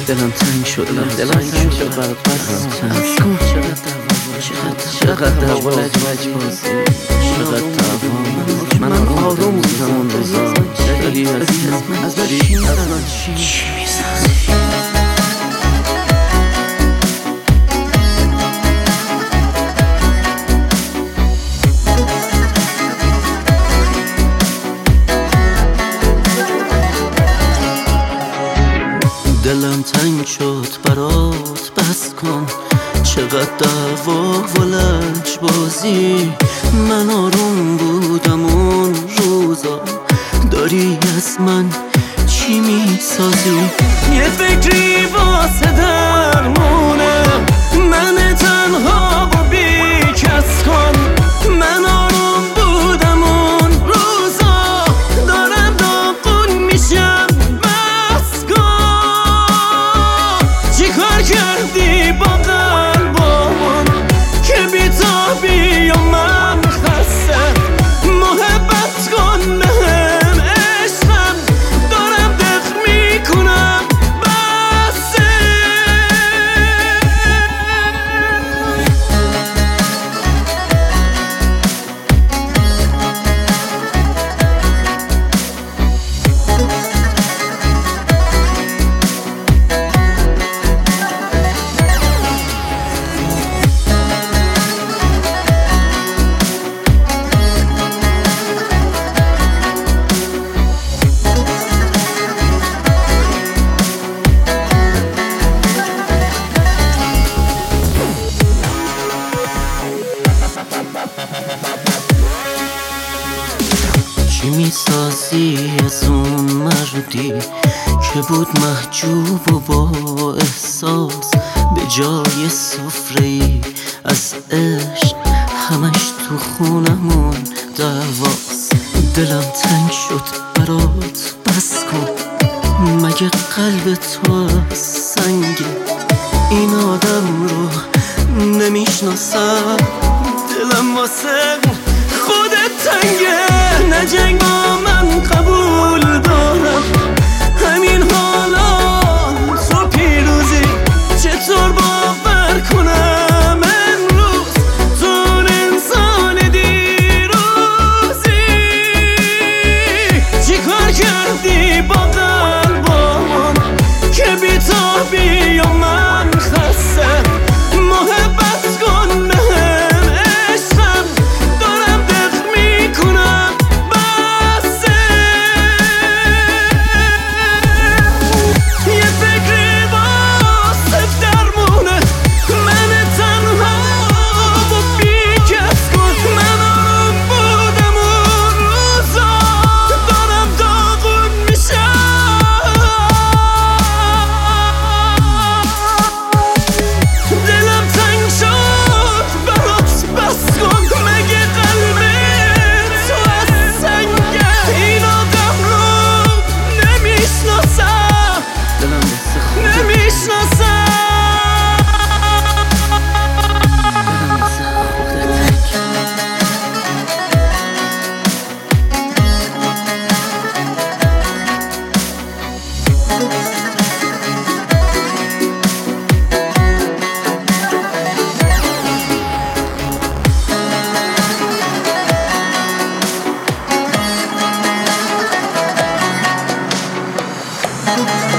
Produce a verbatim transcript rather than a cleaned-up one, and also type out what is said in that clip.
دلم تنگ شد دلم تنگ شد برات بس کن چقدر دعوا لج بازی چقدر دعوا من آروم بودم اون روزا داری از من داری چی میسازی دلم تنگ شد برات بس کن چقدر دعوا و لج بازی من آروم بودم اون روزا داری از من چی میسازی یه فکری واسه درمونه من تنها و بی کس کن من آروم بودم اون روزا دارم داغون میشم بس کن چی کار کردی با قلبمون که بی تو بی و من خسته محبت کن بهم عشقم دارم دق میکنم بسه چی میسازی از اون مردی که بود محجوب و با احساس به جای سفره‌ای از عشق همش تو خونمون دعواست دلم تنگ شد برات بس کن مگه قلب تو از سنگه این آدم رو نمیشناسم دلم واسه خودت تنگه نه جنگ با من قبول دارم همین حالا تو پیروزی چطور باور کنم امروز تو انسان دیروزی چی کار کردی با قلبمون که بی تو بی و من خسته محبت کن بهم عشقم دارم دق میکنم بسه یه فکری واسه درمونه من تنها و بی کس کن من آروم بودم اون روزا دارم داغون میشم دلم تنگ شد برات بس کن مگه قلب تو از سنگه این آدم رو نمیشناسم دلم واسه خودت نمیشناسم دلم واسه خودت Thank you.